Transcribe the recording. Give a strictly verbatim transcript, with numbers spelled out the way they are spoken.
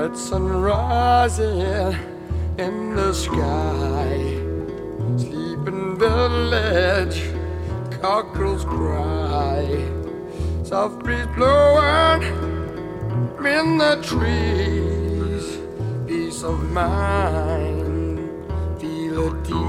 red sun rising in the sky. Sleeping village, cockerels cry. Soft breeze blowing in the trees. Peace of mind, feel it deep